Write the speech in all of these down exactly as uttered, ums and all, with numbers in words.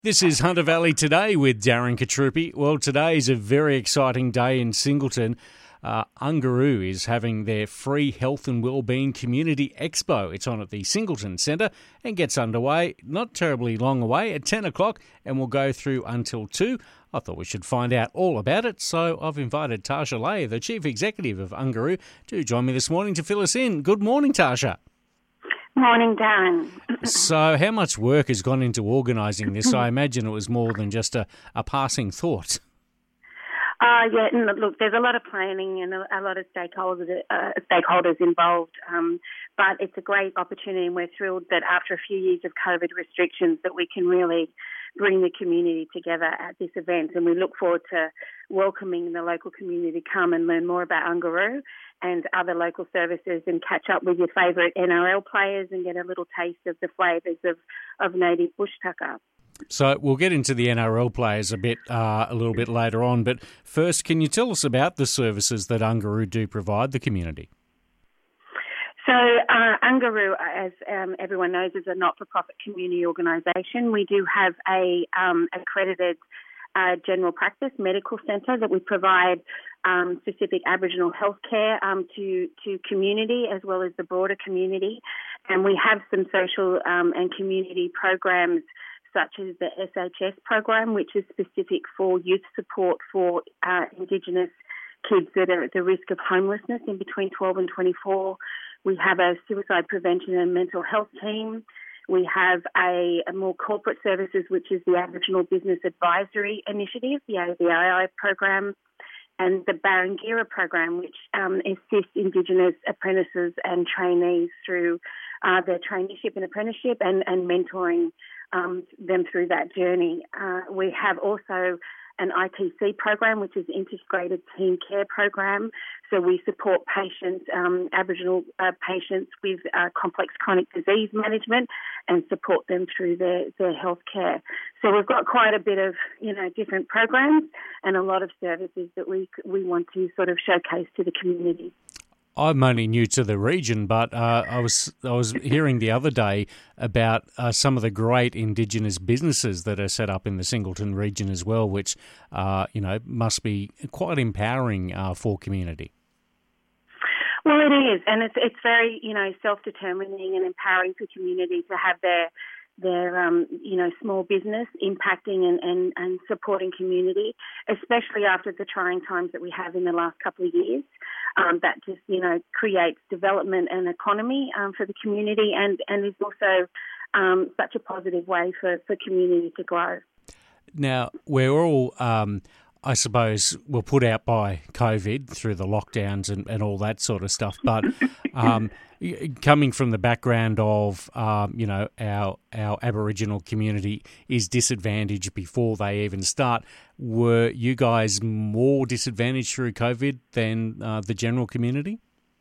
This is Hunter Valley Today with Darren Katrupi. Well, today is a very exciting day in Singleton. Uh, Ungaroo is having their free health and wellbeing community expo. It's on at the Singleton Centre and gets underway not terribly long away at ten o'clock and will go through until two. I thought we should find out all about it, so I've invited Tasha Lay, the Chief Executive of Ungaroo, to join me this morning to fill us in. Good morning, Tasha. Morning, Darren. So how much work has gone into organising this? I imagine it was more than just a, a passing thought. Uh, yeah, and look, there's a lot of planning and a, a lot of stakeholders uh, stakeholders involved, um, but it's a great opportunity, and we're thrilled that after a few years of COVID restrictions that we can really bring the community together at this event, and we look forward to welcoming the local community to come and learn more about Ungaroo and other local services and catch up with your favourite N R L players and get a little taste of the flavours of, of native bush tucker. So we'll get into the N R L players a bit, uh, a little bit later on, but first, can you tell us about the services that Ungaroo do provide the community? So uh, Ungaroo, as um, everyone knows, is a not-for-profit community organisation. We do have a um, accredited uh, general practice medical centre that we provide um, specific Aboriginal healthcare um, to to community as well as the broader community, and we have some social um, and community programs such as the S H S program, which is specific for youth support for uh, Indigenous kids that are at the risk of homelessness in between twelve and twenty-four. We have a suicide prevention and mental health team. We have a, a more corporate services, which is the Aboriginal Business Advisory Initiative, the A B I I program, and the Barangira program, which um, assists Indigenous apprentices and trainees through uh, their traineeship and apprenticeship and, and mentoring um, them through that journey. Uh, we have also an I T C program, which is Integrated Team Care program. So we support patients, um, Aboriginal uh, patients with uh, complex chronic disease management and support them through their, their health care. So we've got quite a bit of, you know, different programs and a lot of services that we we want to sort of showcase to the community. I'm only new to the region, but uh, I was I was hearing the other day about uh, some of the great Indigenous businesses that are set up in the Singleton region as well, which uh, you know must be quite empowering uh, for community. Well, it is, and it's it's very you know self-determining and empowering for community to have their their um, you know small business impacting and, and, and supporting community, especially after the trying times that we have in the last couple of years. Um, that just, you know, creates development and economy um, for the community and, and is also um, such a positive way for, for community to grow. Now, we're all, um, I suppose, were put out by COVID through the lockdowns and, and all that sort of stuff, but um, coming from the background of, um, you know, our our Aboriginal community is disadvantaged before they even start. Were you guys more disadvantaged through COVID than uh, the general community?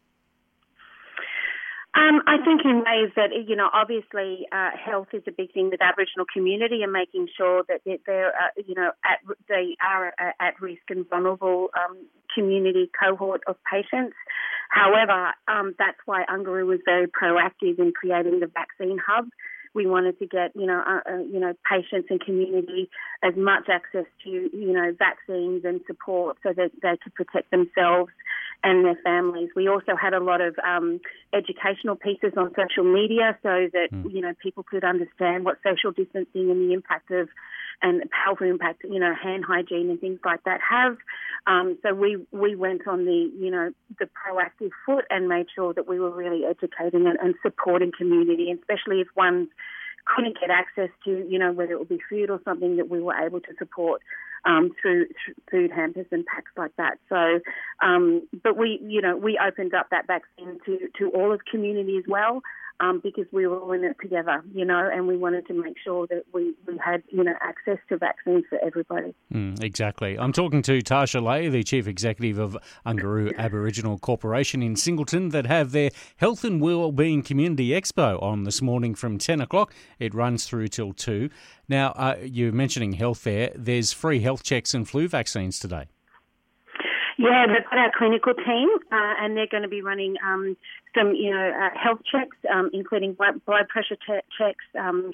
Um, I think in ways that, you know, obviously uh, health is a big thing with Aboriginal community and making sure that they're, uh, you know, at, they are a, at risk and vulnerable um, community cohort of patients. However, um, that's why Ungaroo was very proactive in creating the vaccine hub. We wanted to get, you know, uh, uh, you know, patients and community as much access to, you know, vaccines and support so that they could protect themselves and their families. We also had a lot of um, educational pieces on social media so that, mm. you know, people could understand what social distancing and the impact of and powerful impact, you know, hand hygiene and things like that have. Um, so we, we went on the, you know, the proactive foot and made sure that we were really educating and, and supporting community, especially if one couldn't get access to, you know, whether it would be food or something that we were able to support um, through, through food hampers and packs like that. So, um, but we, you know, we opened up that vaccine to, to all of community as well. Um, because we were all in it together, you know, and we wanted to make sure that we, we had, you know, access to vaccines for everybody. Mm, exactly. I'm talking to Tasha Lay, the Chief Executive of Ungaroo Aboriginal Corporation in Singleton, that have their Health and Wellbeing Community Expo on this morning from ten o'clock. It runs through till two. Now, uh, you're mentioning health there. There's free health checks and flu vaccines today. Yeah, they've got our clinical team, uh, and they're going to be running um, some, you know, uh, health checks, um, including blood, blood pressure che- checks, um,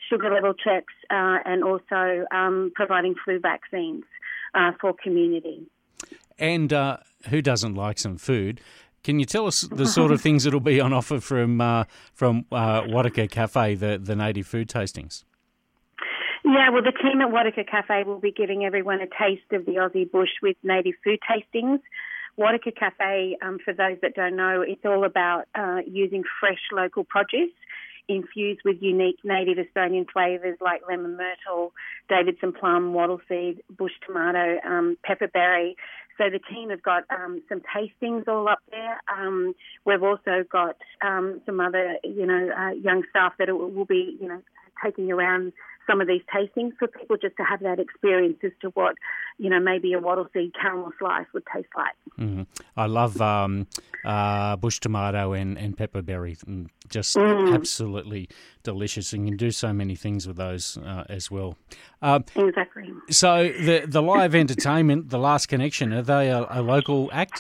sugar level checks, uh, and also um, providing flu vaccines uh, for community. And uh, who doesn't like some food? Can you tell us the sort of things that'll be on offer from uh, from uh, Wataka Cafe, the, the native food tastings? Yeah, well, the team at Wataka Cafe will be giving everyone a taste of the Aussie bush with native food tastings. Wataka Cafe, um, for those that don't know, it's all about uh, using fresh local produce infused with unique native Australian flavours like lemon myrtle, Davidson plum, wattle seed, bush tomato, um, pepperberry. So the team have got um, some tastings all up there. Um, we've also got um, some other, you know, uh, young staff that will be, you know, taking around some of these tastings for people just to have that experience as to what, you know, maybe a wattle seed caramel slice would taste like. Mm-hmm. I love um, uh, bush tomato and, and pepperberry. Just mm. absolutely delicious. And you can do so many things with those uh, as well. Uh, exactly. So the, the live entertainment, The Last Connection, are they a, a local act?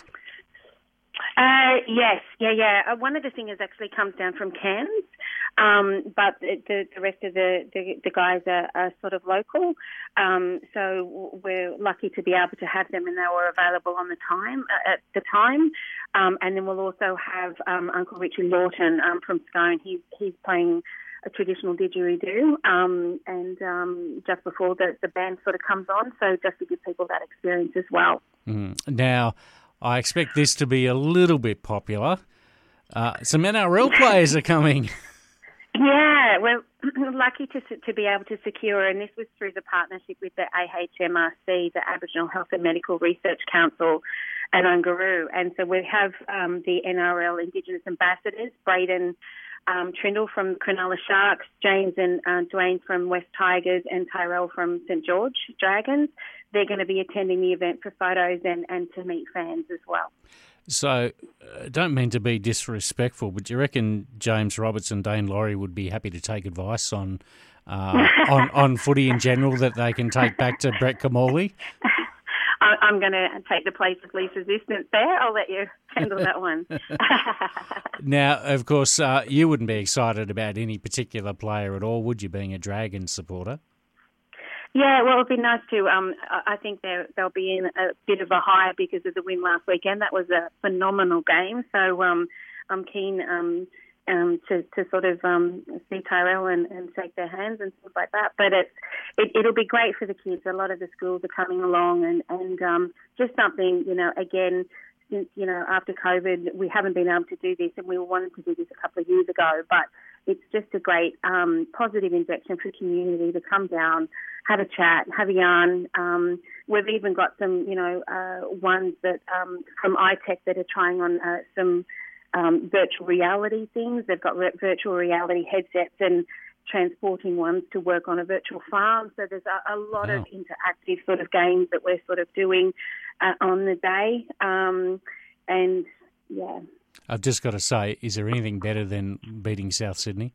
Uh, yes, yeah, yeah. Uh, one of the singers actually comes down from Cairns, um, but the, the rest of the, the, the guys are, are sort of local. Um, so we're lucky to be able to have them, and they were available on the time uh, at the time. Um, and then we'll also have um, Uncle Richie Lawton um, from Scone. He's he's playing a traditional didgeridoo, um, and um, just before the, the band sort of comes on, so just to give people that experience as well. Mm. Now, I expect this to be a little bit popular. Uh, some N R L players are coming. Yeah, we're lucky to to be able to secure, and this was through the partnership with the A H M R C, the Aboriginal Health and Medical Research Council, and Ungaroo. And so we have um, the N R L Indigenous ambassadors, Braden um, Trindle from Cronulla Sharks, James and uh, Dwayne from West Tigers, and Tyrell from St George Dragons. They're going to be attending the event for photos and, and to meet fans as well. So, uh, don't mean to be disrespectful, but do you reckon James Roberts and Dane Laurie would be happy to take advice on uh, on, on footy in general that they can take back to Brett Kamali? I'm going to take the place of least resistance there. I'll let you handle that one. Now, of course, uh, you wouldn't be excited about any particular player at all, would you, being a Dragons supporter? Yeah, well, it'd be nice to. Um, I think they'll be in a bit of a high because of the win last weekend. That was a phenomenal game. So um, I'm keen um, um, to, to sort of um, see Tyrell and, and shake their hands and things like that. But it's, it, it'll be great for the kids. A lot of the schools are coming along and, and um, just something, you know, again, since, you know, after COVID, we haven't been able to do this, and we wanted to do this a couple of years ago. But it's just a great um, positive injection for community to come down, have a chat, have a yarn. Um, we've even got some, you know, uh, ones that um, from iTech that are trying on uh, some um, virtual reality things. They've got re- virtual reality headsets and transporting ones to work on a virtual farm. So there's a, a lot wow. of interactive sort of games that we're sort of doing uh, on the day. Um, and, yeah. I've just got to say, is there anything better than beating South Sydney?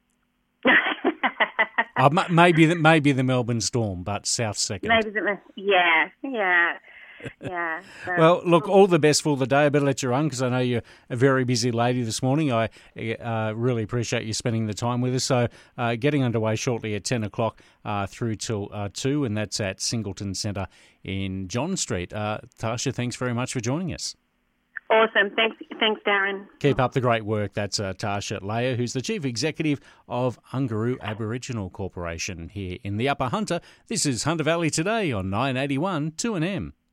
uh, maybe the, maybe the Melbourne Storm, but South second. Maybe the, yeah, yeah, yeah. So, well, look, all the best for the day. I better let you run because I know you're a very busy lady this morning. I uh, really appreciate you spending the time with us. So uh, getting underway shortly at ten o'clock uh, through till uh, two, and that's at Singleton Centre in John Street. Uh, Tasha, thanks very much for joining us. Awesome. Thanks, thanks, Darren. Keep up the great work. That's uh, Tasha Layer, who's the Chief Executive of Ungaroo Aboriginal Corporation here in the Upper Hunter. This is Hunter Valley Today on nine eighty-one two N M.